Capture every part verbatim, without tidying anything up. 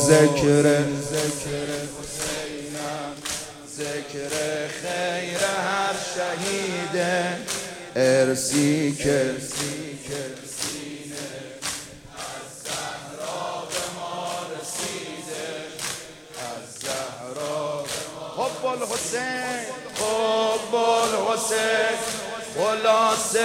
ذکر ذکر خیر هر شهید ارسی که حب الحسین حب الحسین خلاصه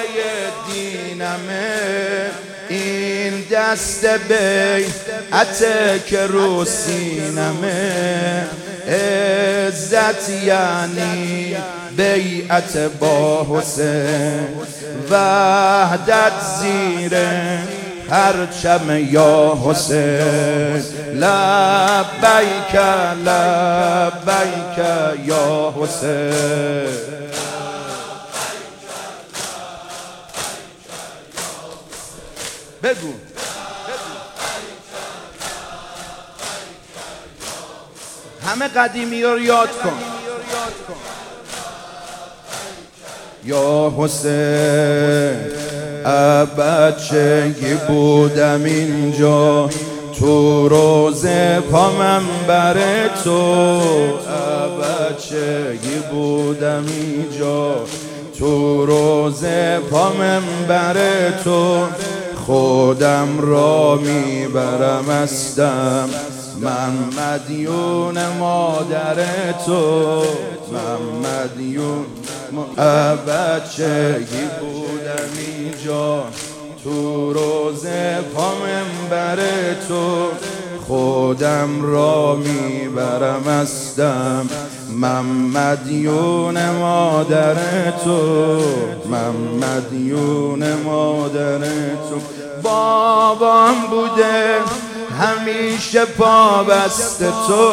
دینمه این دست بیعت که رو سینمه عزت یعنی بیعت با حسین وحدت زیر پرچم یا حسین لبیک لبیک یا حسین بگو همه قدیمی رو یاد کن یا حسین بچگی بودم اینجا تو روزه پا منبر تو بچگی بودم اینجا تو روزه پا منبر تو خودم را میبرم استم من مدیون مادر تو من مدیون بچگی بودم اینجا تو روزه پا منبر تو خودم را میبرم استم من مدیون مادر تو من مدیون مادر تو بابام بوده همیشه پا بست تو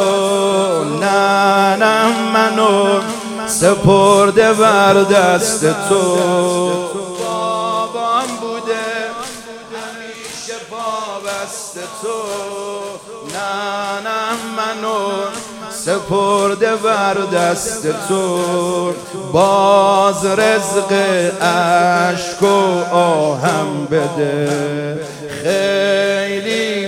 ننم منو سپرده بر دست تو بابام بوده همیشه پا بست تو ننم منو سپرده بر دست تو باز رزق اشک و آهم بده خیلی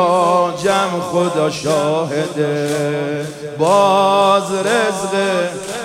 محتاجم خدا شاهده باز رزق